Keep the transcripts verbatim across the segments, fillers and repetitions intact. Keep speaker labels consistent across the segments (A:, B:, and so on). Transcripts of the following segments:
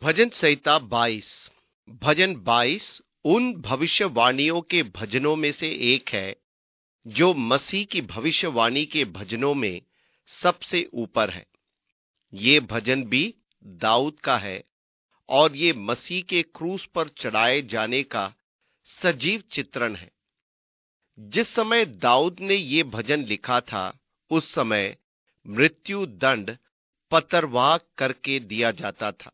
A: भजन संहिता बाईस। भजन बाईस उन भविष्यवाणियों के भजनों में से एक है जो मसीह की भविष्यवाणी के भजनों में सबसे ऊपर है। ये भजन भी दाऊद का है और ये मसीह के क्रूस पर चढ़ाए जाने का सजीव चित्रण है। जिस समय दाऊद ने ये भजन लिखा था उस समय मृत्यु दंड पतरवाह करके दिया जाता था।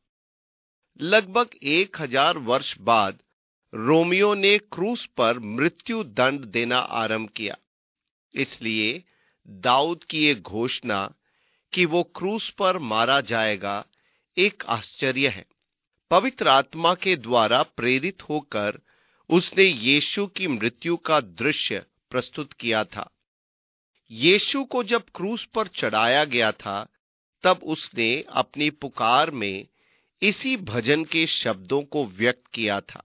A: लगभग एक हजार वर्ष बाद रोमियो ने क्रूस पर मृत्यु दंड देना आरंभ किया। इसलिए दाऊद की ये घोषणा कि वो क्रूस पर मारा जाएगा एक आश्चर्य है। पवित्र आत्मा के द्वारा प्रेरित होकर उसने यीशु की मृत्यु का दृश्य प्रस्तुत किया था। यीशु को जब क्रूस पर चढ़ाया गया था तब उसने अपनी पुकार में इसी भजन के शब्दों को व्यक्त किया था।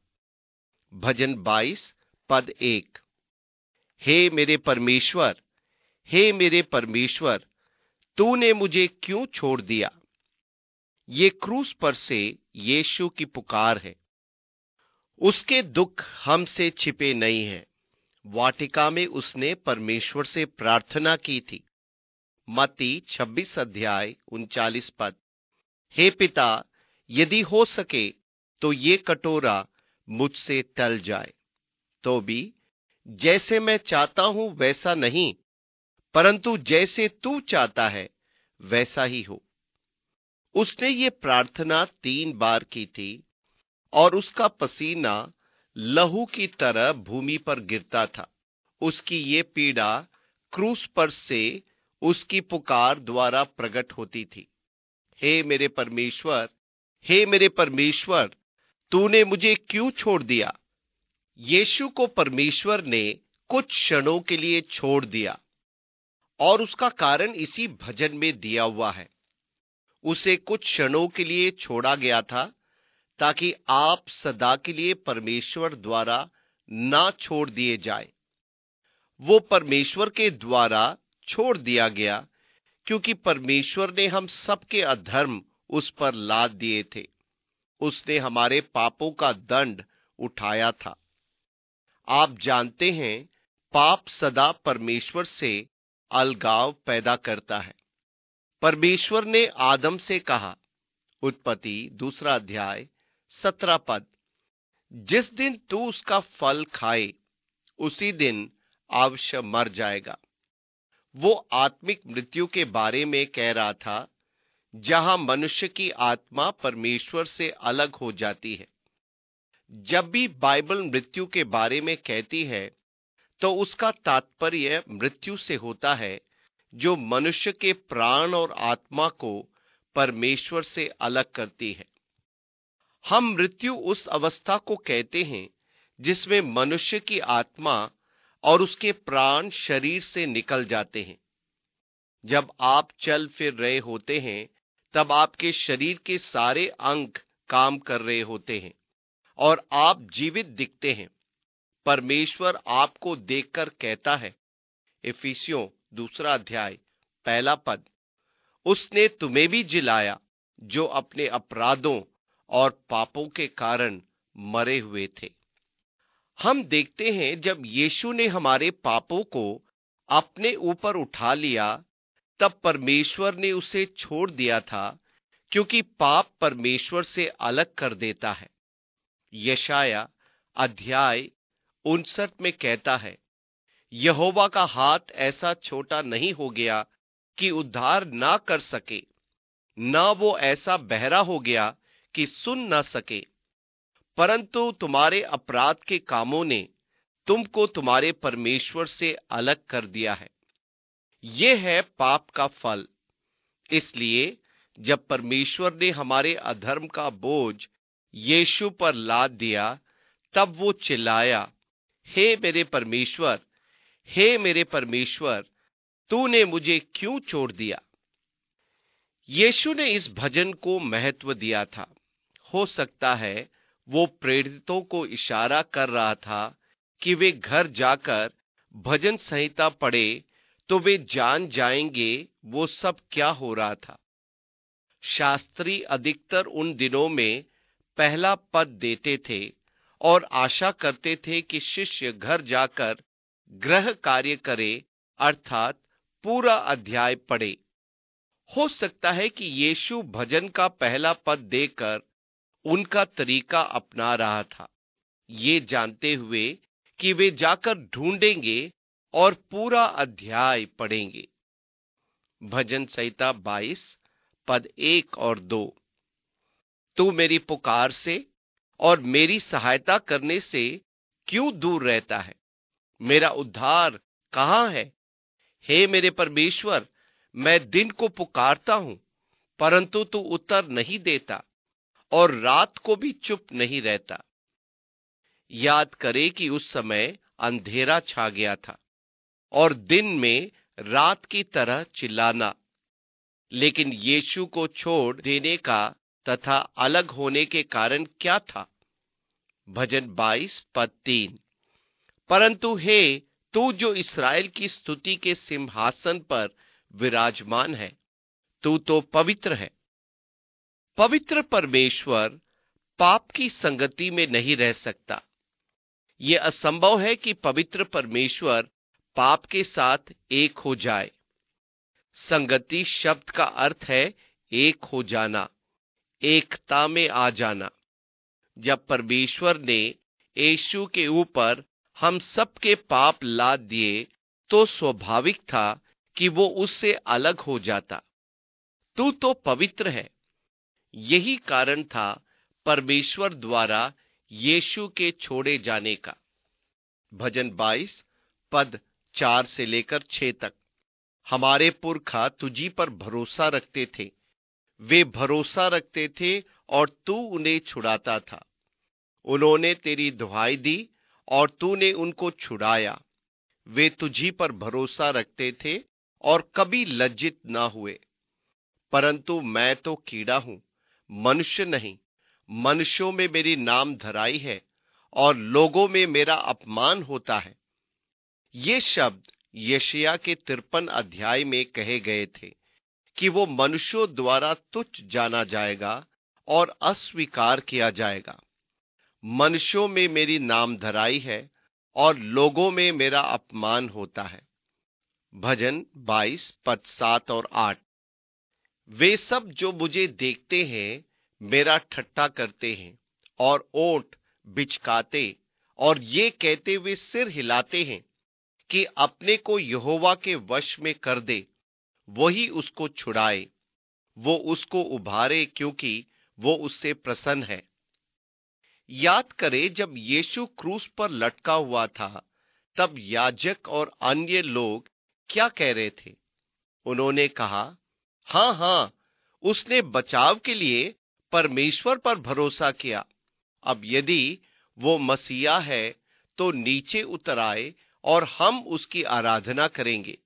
A: भजन बाईस पद एक। हे मेरे परमेश्वर, हे मेरे परमेश्वर, तूने मुझे क्यों छोड़ दिया। ये क्रूस पर से यीशु की पुकार है। उसके दुख हमसे छिपे नहीं हैं। वाटिका में उसने परमेश्वर से प्रार्थना की थी। मत्ती छब्बीस अध्याय उनचालीस पद। हे पिता, यदि हो सके तो ये कटोरा मुझसे टल जाए, तो भी जैसे मैं चाहता हूं वैसा नहीं, परंतु जैसे तू चाहता है वैसा ही हो। उसने ये प्रार्थना तीन बार की थी और उसका पसीना लहू की तरह भूमि पर गिरता था। उसकी ये पीड़ा क्रूस पर से उसकी पुकार द्वारा प्रकट होती थी। हे मेरे परमेश्वर, हे मेरे परमेश्वर, तूने मुझे क्यों छोड़ दिया। यीशु को परमेश्वर ने कुछ क्षणों के लिए छोड़ दिया और उसका कारण इसी भजन में दिया हुआ है। उसे कुछ क्षणों के लिए छोड़ा गया था ताकि आप सदा के लिए परमेश्वर द्वारा ना छोड़ दिए जाए। वो परमेश्वर के द्वारा छोड़ दिया गया क्योंकि परमेश्वर ने हम सबके अधर्म उस पर लाद दिए थे। उसने हमारे पापों का दंड उठाया था। आप जानते हैं, पाप सदा परमेश्वर से अलगाव पैदा करता है। परमेश्वर ने आदम से कहा, उत्पत्ति दूसरा अध्याय सत्रह पद, जिस दिन तू उसका फल खाए उसी दिन अवश्य मर जाएगा। वो आत्मिक मृत्यु के बारे में कह रहा था, जहां मनुष्य की आत्मा परमेश्वर से अलग हो जाती है। जब भी बाइबल मृत्यु के बारे में कहती है तो उसका तात्पर्य मृत्यु से होता है जो मनुष्य के प्राण और आत्मा को परमेश्वर से अलग करती है। हम मृत्यु उस अवस्था को कहते हैं जिसमें मनुष्य की आत्मा और उसके प्राण शरीर से निकल जाते हैं। जब आप चल फिर रहे होते हैं तब आपके शरीर के सारे अंग काम कर रहे होते हैं और आप जीवित दिखते हैं। परमेश्वर आपको देखकर कहता है, इफिसियों दूसरा अध्याय पहला पद, उसने तुम्हें भी जिलाया जो अपने अपराधों और पापों के कारण मरे हुए थे। हम देखते हैं जब यीशु ने हमारे पापों को अपने ऊपर उठा लिया तब परमेश्वर ने उसे छोड़ दिया था, क्योंकि पाप परमेश्वर से अलग कर देता है। यशाया अध्याय उनसठ में कहता है, यहोवा का हाथ ऐसा छोटा नहीं हो गया कि उद्धार ना कर सके, ना वो ऐसा बहरा हो गया कि सुन ना सके, परंतु तुम्हारे अपराध के कामों ने तुमको तुम्हारे परमेश्वर से अलग कर दिया है। यह है पाप का फल। इसलिए जब परमेश्वर ने हमारे अधर्म का बोझ यीशु पर लाद दिया तब वो चिल्लाया, हे मेरे परमेश्वर, हे मेरे परमेश्वर, तूने मुझे क्यों छोड़ दिया। यीशु ने इस भजन को महत्व दिया था। हो सकता है वो प्रेरितों को इशारा कर रहा था कि वे घर जाकर भजन संहिता पढ़े तो वे जान जाएंगे वो सब क्या हो रहा था। शास्त्री अधिकतर उन दिनों में पहला पद देते थे और आशा करते थे कि शिष्य घर जाकर गृह कार्य करे, अर्थात पूरा अध्याय पढ़े। हो सकता है कि यीशु भजन का पहला पद देकर उनका तरीका अपना रहा था, ये जानते हुए कि वे जाकर ढूंढेंगे और पूरा अध्याय पढ़ेंगे। भजन संहिता बाईस पद एक और दो। तू मेरी पुकार से और मेरी सहायता करने से क्यों दूर रहता है? मेरा उद्धार कहाँ है? हे मेरे परमेश्वर, मैं दिन को पुकारता हूं, परंतु तू उत्तर नहीं देता, और रात को भी चुप नहीं रहता। याद करे कि उस समय अंधेरा छा गया था और दिन में रात की तरह चिल्लाना, लेकिन यीशु को छोड़ देने का तथा अलग होने के कारण क्या था? भजन बाईस पद तीन। परंतु हे तू जो इस्राएल की स्तुति के सिंहासन पर विराजमान है, तू तो पवित्र है। पवित्र परमेश्वर पाप की संगति में नहीं रह सकता। यह असंभव है कि पवित्र परमेश्वर पाप के साथ एक हो जाए। संगति शब्द का अर्थ है एक हो जाना, एकता में आ जाना। जब परमेश्वर ने यीशु के ऊपर हम सबके पाप लाद दिए, तो स्वाभाविक था कि वो उससे अलग हो जाता। तू तो पवित्र है। यही कारण था परमेश्वर द्वारा यीशु के छोड़े जाने का। भजन बाईस पद चार से लेकर छह तक। हमारे पुरखा तुझी पर भरोसा रखते थे, वे भरोसा रखते थे और तू उन्हें छुड़ाता था। उन्होंने तेरी दुहाई दी और तूने उनको छुड़ाया। वे तुझी पर भरोसा रखते थे और कभी लज्जित ना हुए। परंतु मैं तो कीड़ा हूं, मनुष्य नहीं। मनुष्यों में मेरी नाम धराई है और लोगों में मेरा अपमान होता है। ये शब्द यशायाह के तिरपन अध्याय में कहे गए थे कि वो मनुष्यों द्वारा तुच्छ जाना जाएगा और अस्वीकार किया जाएगा। मनुष्यों में मेरी नाम धराई है और लोगों में मेरा अपमान होता है। भजन बाईस पद सात और आठ। वे सब जो मुझे देखते हैं मेरा ठट्ठा करते हैं और ओंठ बिचकाते और ये कहते हुए सिर हिलाते हैं कि अपने को यहोवा के वश में कर दे, वही उसको छुड़ाए, वो उसको उभारे, क्योंकि वो उससे प्रसन्न है। याद करें, जब यीशु क्रूस पर लटका हुआ था, तब याजक और अन्य लोग क्या कह रहे थे? उन्होंने कहा, हां हां, उसने बचाव के लिए परमेश्वर पर भरोसा किया। अब यदि वो मसीहा है तो नीचे उतर आए और हम उसकी आराधना करेंगे।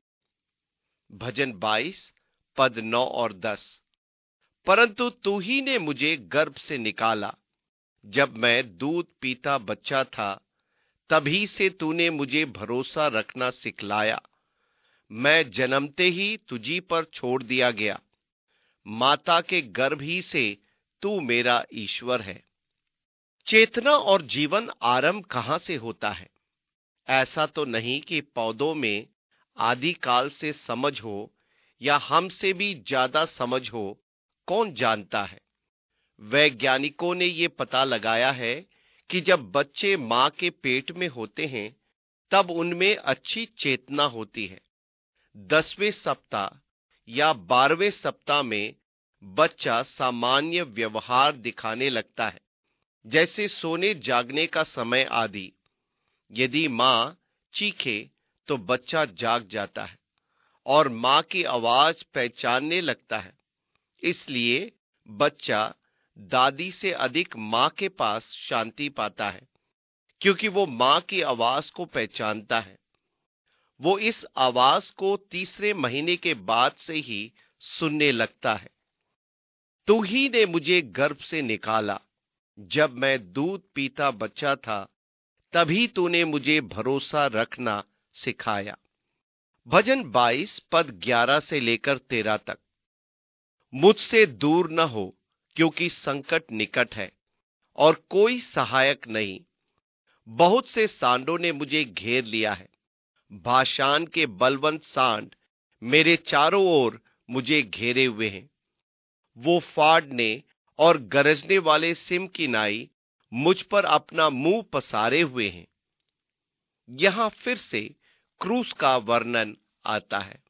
A: भजन बाईस पद नौ और दस। परंतु तू ही ने मुझे गर्भ से निकाला, जब मैं दूध पीता बच्चा था, तभी से तूने मुझे भरोसा रखना सिखलाया। मैं जन्मते ही तुझी पर छोड़ दिया गया, माता के गर्भ ही से तू मेरा ईश्वर है। चेतना और जीवन आरंभ कहां से होता है? ऐसा तो नहीं कि पौधों में आदि काल से समझ हो या हमसे भी ज्यादा समझ हो, कौन जानता है। वैज्ञानिकों ने यह पता लगाया है कि जब बच्चे मां के पेट में होते हैं, तब उनमें अच्छी चेतना होती है। दसवें सप्ताह या बारहवें सप्ताह में बच्चा सामान्य व्यवहार दिखाने लगता है, जैसे सोने जागने का समय आदि। यदि मां चीखे तो बच्चा जाग जाता है और मां की आवाज पहचानने लगता है। इसलिए बच्चा दादी से अधिक मां के पास शांति पाता है, क्योंकि वो मां की आवाज को पहचानता है। वो इस आवाज को तीसरे महीने के बाद से ही सुनने लगता है। तू ही ने मुझे गर्भ से निकाला, जब मैं दूध पीता बच्चा था, तभी तूने मुझे भरोसा रखना सिखाया। भजन बाईस पद ग्यारह से लेकर तेरह तक। मुझसे दूर न हो, क्योंकि संकट निकट है और कोई सहायक नहीं। बहुत से सांडों ने मुझे घेर लिया है, बाशान के बलवंत सांड मेरे चारों ओर मुझे घेरे हुए हैं। वो फाड़ने और गरजने वाले सिम की नाई मुझ पर अपना मुंह पसारे हुए हैं। यहां फिर से क्रूस का वर्णन आता है।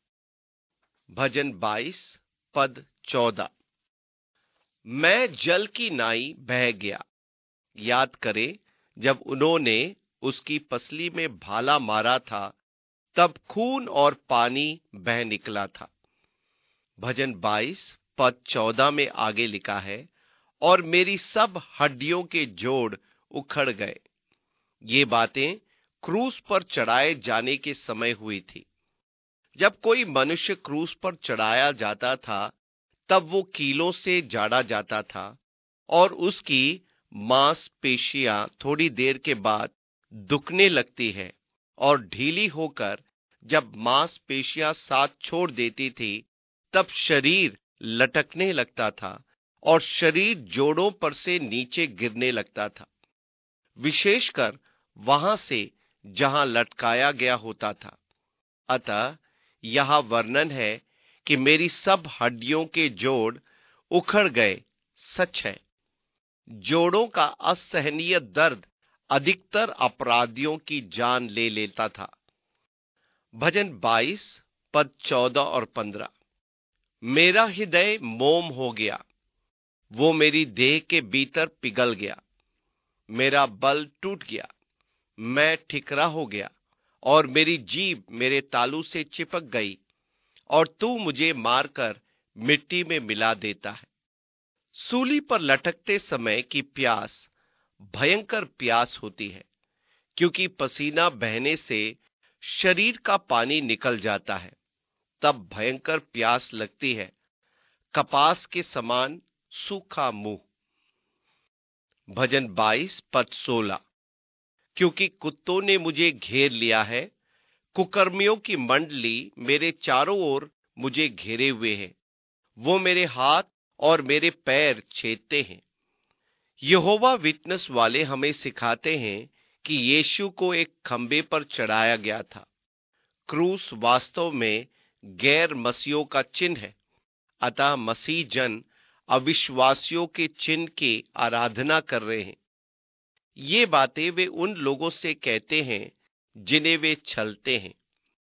A: भजन बाईस पद चौदह। मैं जल की नाई बह गया। याद करें, जब उन्होंने उसकी पसली में भाला मारा था तब खून और पानी बह निकला था। भजन बाईस पद चौदह में आगे लिखा है, और मेरी सब हड्डियों के जोड़ उखड़ गए। ये बातें क्रूस पर चढ़ाए जाने के समय हुई थी। जब कोई मनुष्य क्रूस पर चढ़ाया जाता था तब वो कीलों से जाड़ा जाता था और उसकी मांसपेशियां थोड़ी देर के बाद दुखने लगती है और ढीली होकर जब मांसपेशियां साथ छोड़ देती थी तब शरीर लटकने लगता था और शरीर जोड़ों पर से नीचे गिरने लगता था, विशेषकर वहां से जहां लटकाया गया होता था। अतः यह वर्णन है कि मेरी सब हड्डियों के जोड़ उखड़ गए सच है। जोड़ों का असहनीय दर्द अधिकतर अपराधियों की जान ले लेता था। भजन बाईस पद चौदह और पंद्रह। मेरा हृदय मोम हो गया, वो मेरी देह के भीतर पिघल गया। मेरा बल टूट गया, मैं ठिकरा हो गया और मेरी जीभ मेरे तालू से चिपक गई, और तू मुझे मारकर मिट्टी में मिला देता है। सूली पर लटकते समय की प्यास भयंकर प्यास होती है, क्योंकि पसीना बहने से शरीर का पानी निकल जाता है। तब भयंकर प्यास लगती है, कपास के समान सूखा मुंह। भजन बाईस पद सोलह। क्योंकि कुत्तों ने मुझे घेर लिया है, कुकर्मियों की मंडली मेरे चारों ओर मुझे घेरे हुए है। वो मेरे हाथ और मेरे पैर छेदते हैं। यहोवा विटनेस वाले हमें सिखाते हैं कि यीशु को एक खंबे पर चढ़ाया गया था। क्रूस वास्तव में गैर मसीहों का चिन्ह है। अतः मसीह जन अविश्वासियों के चिन्ह की आराधना कर रहे हैं। ये बातें वे उन लोगों से कहते हैं जिन्हें वे छलते हैं।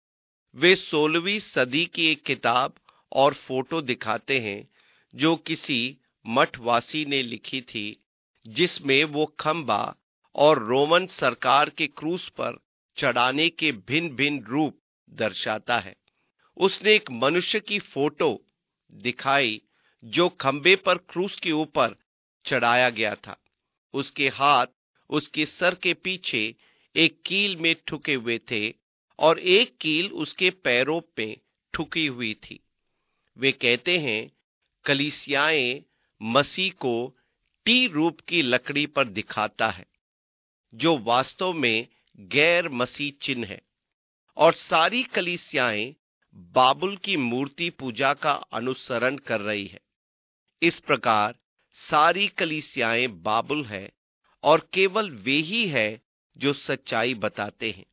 A: वे सोलहवीं सदी की एक किताब और फोटो दिखाते हैं जो किसी मठवासी ने लिखी थी, जिसमें वो खंबा और रोमन सरकार के क्रूस पर चढ़ाने के भिन्न भिन्न रूप दर्शाता है। उसने एक मनुष्य की फोटो दिखाई जो खंबे पर क्रूस के ऊपर चढ़ाया गया था। उसके हाथ उसके सर के पीछे एक कील में ठुके हुए थे और एक कील उसके पैरों पे ठुकी हुई थी। वे कहते हैं कलीसियाएं मसीह को टी रूप की लकड़ी पर दिखाता है, जो वास्तव में गैर मसीह चिन्ह है, और सारी कलीसियाएं बाबुल की मूर्ति पूजा का अनुसरण कर रही है। इस प्रकार सारी कलीसियाएं बाबुल है और केवल वे ही है जो सच्चाई बताते हैं।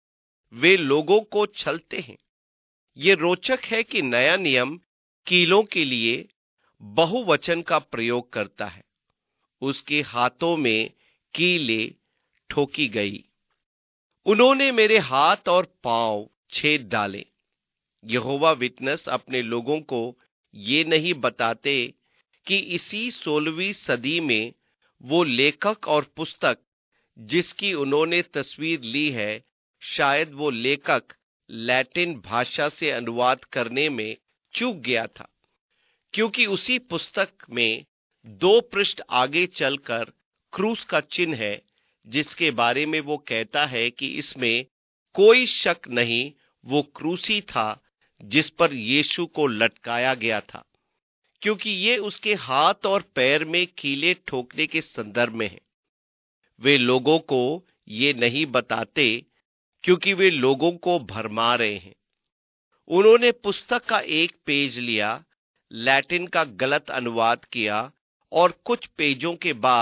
A: वे लोगों को छलते हैं। ये रोचक है कि नया नियम कीलों के लिए बहुवचन का प्रयोग करता है। उसके हाथों में कीले ठोकी गई। उन्होंने मेरे हाथ और पांव छेद डाले। यहोवा विटनेस अपने लोगों को ये नहीं बताते कि इसी सोलहवीं सदी में वो लेखक और पुस्तक जिसकी उन्होंने तस्वीर ली है, शायद वो लेखक लैटिन भाषा से अनुवाद करने में चूक गया था, क्योंकि उसी पुस्तक में दो पृष्ठ आगे चलकर क्रूस का चिन्ह है, जिसके बारे में वो कहता है कि इसमें कोई शक नहीं, वो क्रूसी था जिस पर यीशु को लटकाया गया था, क्योंकि ये उसके हाथ और पैर में कीले ठोकने के संदर्भ में है। वे लोगों को ये नहीं बताते क्योंकि वे लोगों को भरमा रहे हैं। उन्होंने पुस्तक का एक पेज लिया, लैटिन का गलत अनुवाद किया और कुछ पेजों के बाद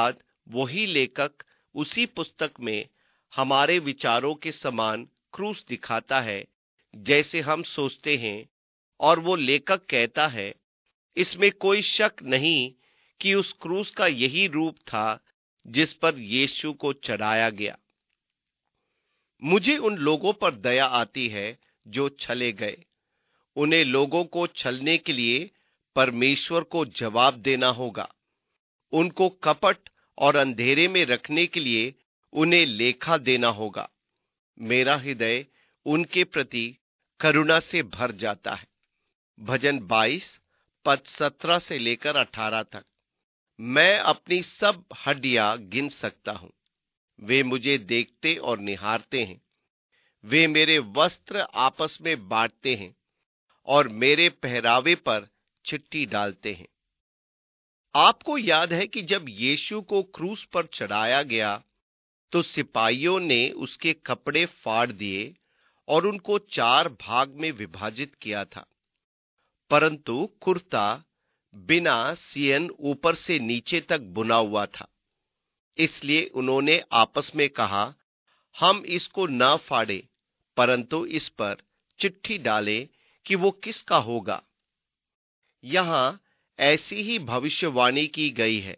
A: वही लेखक उसी पुस्तक में हमारे विचारों के समान क्रूस दिखाता है जैसे हम सोचते हैं, और वो लेखक कहता है, इसमें कोई शक नहीं कि उस क्रूस का यही रूप था जिस पर यीशु को चढ़ाया गया। मुझे उन लोगों पर दया आती है जो छले गए। उन्हें लोगों को छलने के लिए परमेश्वर को जवाब देना होगा। उनको कपट और अंधेरे में रखने के लिए उन्हें लेखा देना होगा। मेरा हृदय उनके प्रति करुणा से भर जाता है। भजन बाईस पद सत्रह से लेकर अठारह तक। मैं अपनी सब हड्डियां गिन सकता हूं। वे मुझे देखते और निहारते हैं। वे मेरे वस्त्र आपस में बांटते हैं और मेरे पहरावे पर चिट्ठी डालते हैं। आपको याद है कि जब यीशु को क्रूस पर चढ़ाया गया तो सिपाहियों ने उसके कपड़े फाड़ दिए और उनको चार भाग में विभाजित किया था, परंतु कुर्ता बिना सियन ऊपर से नीचे तक बुना हुआ था। इसलिए उन्होंने आपस में कहा, हम इसको न फाड़े, परंतु इस पर चिट्ठी डालें कि वो किसका होगा। यहां ऐसी ही भविष्यवाणी की गई है।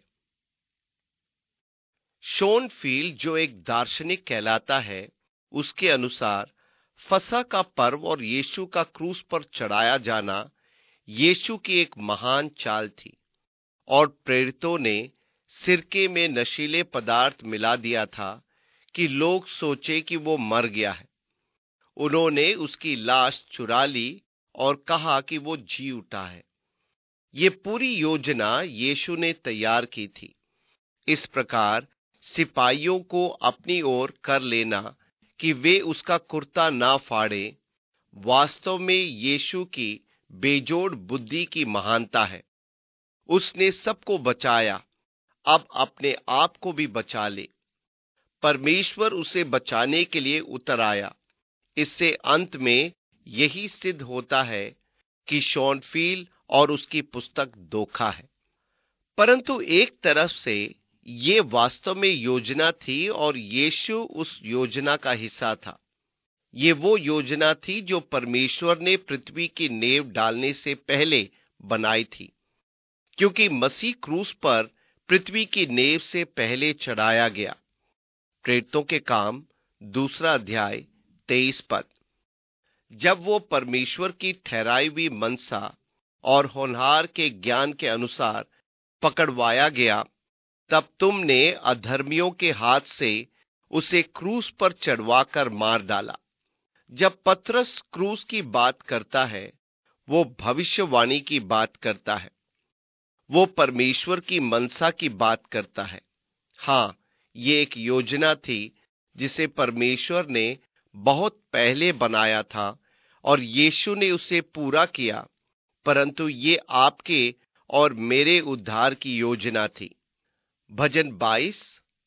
A: शॉन फील्ड, जो एक दार्शनिक कहलाता है, उसके अनुसार फसह का पर्व और यीशु का क्रूस पर चढ़ाया जाना यीशु की एक महान चाल थी, और प्रेरितों ने सिरके में नशीले पदार्थ मिला दिया था कि लोग सोचे कि वो मर गया है। उन्होंने उसकी लाश चुरा ली और कहा कि वो जी उठा है। ये पूरी योजना यीशु ने तैयार की थी। इस प्रकार सिपाहियों को अपनी ओर कर लेना कि वे उसका कुर्ता ना फाड़े, वास्तव में यीशु की बेजोड़ बुद्धि की महानता है। उसने सबको बचाया, अब अपने आप को भी बचा ले। परमेश्वर उसे बचाने के लिए उतर आया। इससे अंत में यही सिद्ध होता है कि शॉन फील्ड और उसकी पुस्तक धोखा है। परंतु एक तरफ से ये वास्तव में योजना थी और यीशु उस योजना का हिस्सा था। ये वो योजना थी जो परमेश्वर ने पृथ्वी की नींव डालने से पहले बनाई थी, क्योंकि मसीह क्रूस पर पृथ्वी की नींव से पहले चढ़ाया गया। प्रेरितों के काम दूसरा अध्याय तेईस पद। जब वो परमेश्वर की ठहराई हुई मनसा और होनहार के ज्ञान के अनुसार पकड़वाया गया, तब तुमने अधर्मियों के हाथ से उसे क्रूस पर चढ़वाकर मार डाला। जब पतरस क्रूस की बात करता है, वो भविष्यवाणी की बात करता है। वो परमेश्वर की मनसा की बात करता है। हाँ, ये एक योजना थी जिसे परमेश्वर ने बहुत पहले बनाया था और यीशु ने उसे पूरा किया, परंतु ये आपके और मेरे उद्धार की योजना थी। भजन बाईस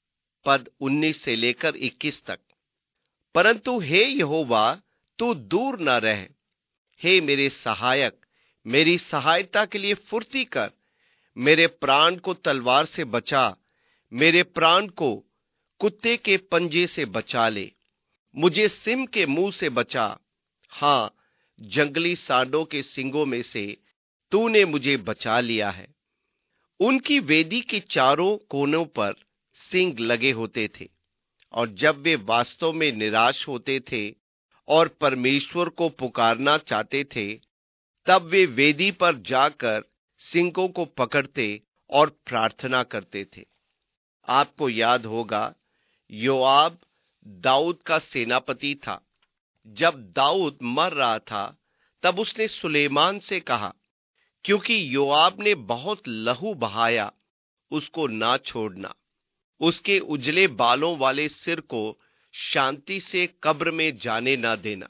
A: पद उन्नीस से लेकर इक्कीस तक। परंतु हे यहोवा, तू दूर न रह। हे मेरे सहायक, मेरी सहायता के लिए फुर्ती कर। मेरे प्राण को तलवार से बचा, मेरे प्राण को कुत्ते के पंजे से बचा ले। मुझे सिंह के मुंह से बचा, हाँ, जंगली सांडों के सींगों में से तूने मुझे बचा लिया है। उनकी वेदी के चारों कोनों पर सींग लगे होते थे, और जब वे वास्तव में निराश होते थे और परमेश्वर को पुकारना चाहते थे, तब वे वेदी पर जाकर सींगों को पकड़ते और प्रार्थना करते थे। आपको याद होगा, योआब दाऊद का सेनापति था। जब दाऊद मर रहा था, तब उसने सुलेमान से कहा, क्योंकि योआब ने बहुत लहू बहाया, उसको ना छोड़ना। उसके उजले बालों वाले सिर को शांति से कब्र में जाने ना देना।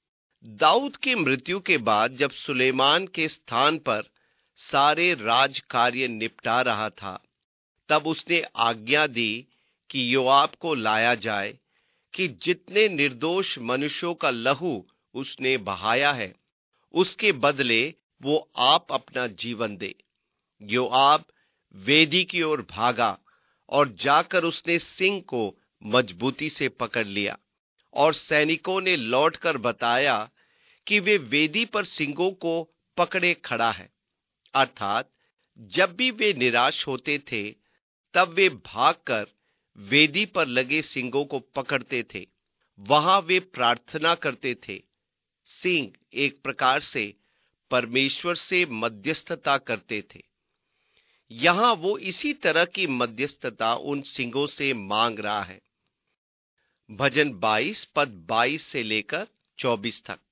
A: दाऊद की मृत्यु के बाद जब सुलेमान के स्थान पर सारे राज कार्य निपटा रहा था, तब उसने आज्ञा दी कि योआब को लाया जाए कि जितने निर्दोष मनुष्यों का लहू उसने बहाया है, उसके बदले वो आप अपना जीवन दे। योआब वेदी की ओर भागा और जाकर उसने सिंह को मजबूती से पकड़ लिया। और सैनिकों ने लौटकर बताया कि वे वेदी पर सिंहों को पकड़े खड़ा है। अर्थात जब भी वे निराश होते थे तब वे भागकर वेदी पर लगे सिंहों को पकड़ते थे। वहां वे प्रार्थना करते थे। सिंह एक प्रकार से परमेश्वर से मध्यस्थता करते थे। यहां वो इसी तरह की मध्यस्थता उन सिंहों से मांग रहा है। भजन बाईस पद बाईस से लेकर चौबीस तक।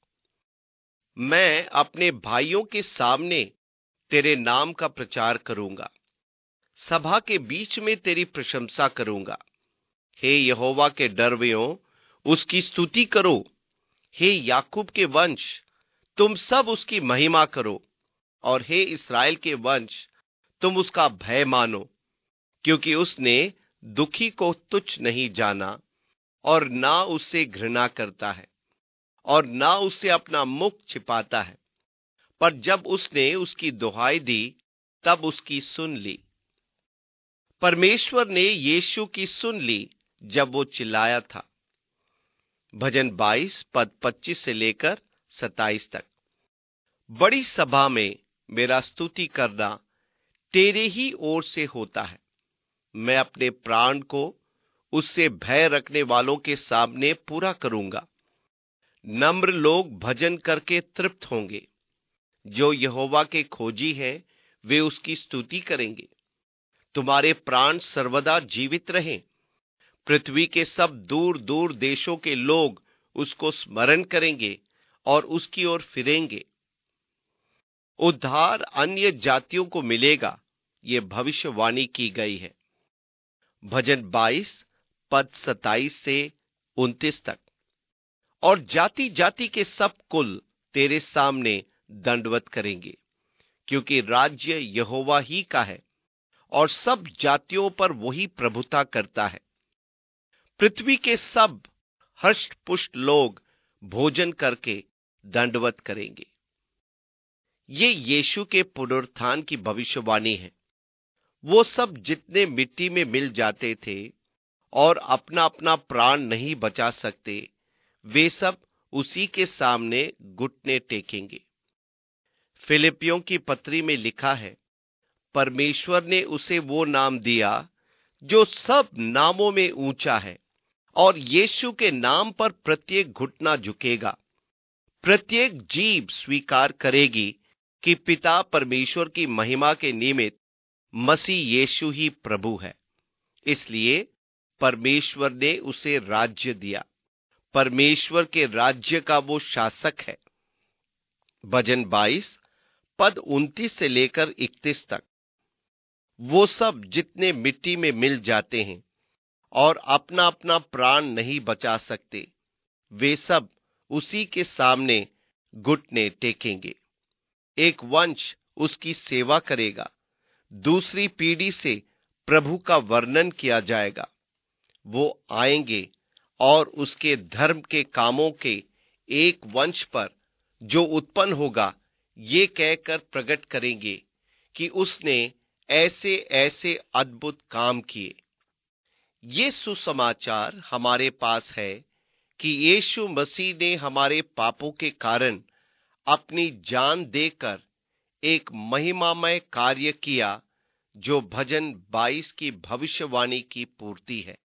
A: मैं अपने भाइयों के सामने तेरे नाम का प्रचार करूंगा, सभा के बीच में तेरी प्रशंसा करूंगा। हे यहोवा के डरवैयों, उसकी स्तुति करो। हे याकूब के वंश, तुम सब उसकी महिमा करो। और हे इस्राएल के वंश, तुम उसका भय मानो, क्योंकि उसने दुखी को तुच्छ नहीं जाना और ना उससे घृणा करता है और ना उससे अपना मुख छिपाता है। पर जब उसने उसकी दुहाई दी तब उसकी सुन ली। परमेश्वर ने यीशु की सुन ली जब वो चिल्लाया था। भजन बाईस पद पच्चीस से लेकर सत्ताईस तक। बड़ी सभा में मेरा स्तुति करना तेरे ही ओर से होता है। मैं अपने प्राण को उससे भय रखने वालों के सामने पूरा करूंगा। नम्र लोग भजन करके तृप्त होंगे। जो यहोवा के खोजी हैं वे उसकी स्तुति करेंगे। तुम्हारे प्राण सर्वदा जीवित रहें। पृथ्वी के सब दूर दूर देशों के लोग उसको स्मरण करेंगे और उसकी ओर फिरेंगे। उद्धार अन्य जातियों को मिलेगा, ये भविष्यवाणी की गई है। भजन बाईस पद सताईस से उनतीस तक। और जाति जाति के सब कुल तेरे सामने दंडवत करेंगे, क्योंकि राज्य यहोवा ही का है और सब जातियों पर वही प्रभुता करता है। पृथ्वी के सब हष्ट पुष्ट लोग भोजन करके दंडवत करेंगे। ये यीशु के पुनरुत्थान की भविष्यवाणी है। वो सब जितने मिट्टी में मिल जाते थे और अपना अपना प्राण नहीं बचा सकते, वे सब उसी के सामने घुटने टेकेंगे। फिलिपियों की पत्री में लिखा है, परमेश्वर ने उसे वो नाम दिया जो सब नामों में ऊंचा है, और यीशु के नाम पर प्रत्येक घुटना झुकेगा, प्रत्येक जीभ स्वीकार करेगी कि पिता परमेश्वर की महिमा के निमित्त मसीह यीशु ही प्रभु है। इसलिए परमेश्वर ने उसे राज्य दिया। परमेश्वर के राज्य का वो शासक है। भजन बाईस पद उनतीस से लेकर इकतीस तक। वो सब जितने मिट्टी में मिल जाते हैं और अपना अपना प्राण नहीं बचा सकते, वे सब उसी के सामने घुटने टेकेंगे। एक वंश उसकी सेवा करेगा, दूसरी पीढ़ी से प्रभु का वर्णन किया जाएगा। वो आएंगे और उसके धर्म के कामों के एक वंश पर जो उत्पन्न होगा ये कहकर प्रकट करेंगे कि उसने ऐसे ऐसे अद्भुत काम किए। ये सुसमाचार हमारे पास है कि यीशु मसीह ने हमारे पापों के कारण अपनी जान देकर एक महिमामय कार्य किया, जो भजन बाईस की भविष्यवाणी की पूर्ति है।